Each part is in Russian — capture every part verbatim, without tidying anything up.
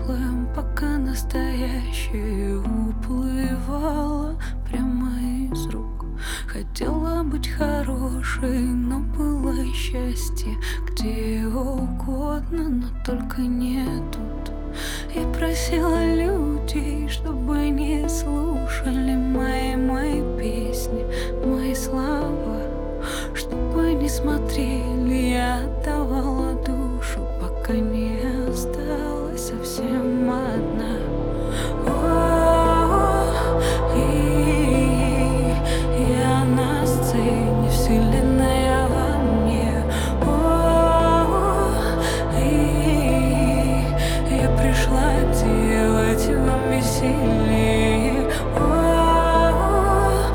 прошлым, пока настоящее уплывало прямо из рук. Хотела быть хорошей, но было счастье где угодно, но только не тут. Я просила людей, чтобы не слушали мои, мои песни, мои слова, чтобы не смотрели. Я отдавала душу, пока не осталась совсем одна. О, и я на сцене, вселенная во мне. О, и я пришла делать вам веселье. О,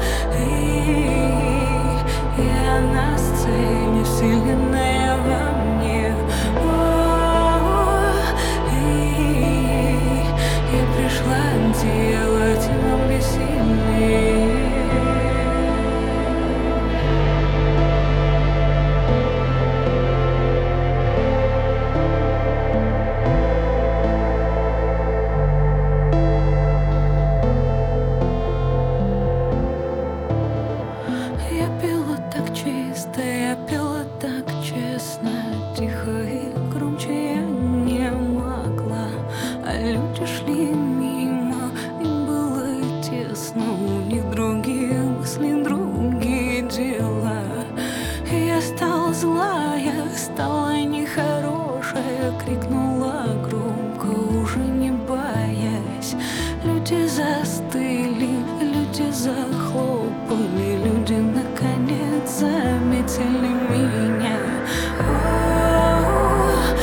и я на сцене, вселенная во мне. О, и я пришла делать вам веселье. Я пела так чисто, я пела так честно, тихо и громче я не могла. А люди шли мимо, им было тесно, у них другие мысли, другие дела. И я стала злая, стала нехорошая, крикнула громко, уже не боясь. Люди застыли, люди захлопали, люди наконец заметили меня. О,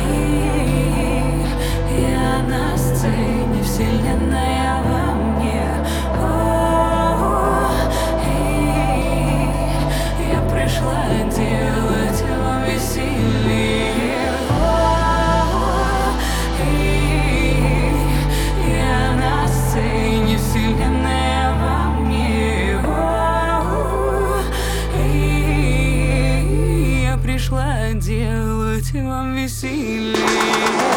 и я на сцене, вселенная во мне. О, и я пришла делать вам веселье. О, и я на сцене, вселенная во мне. О, и я пришла делать вам веселье.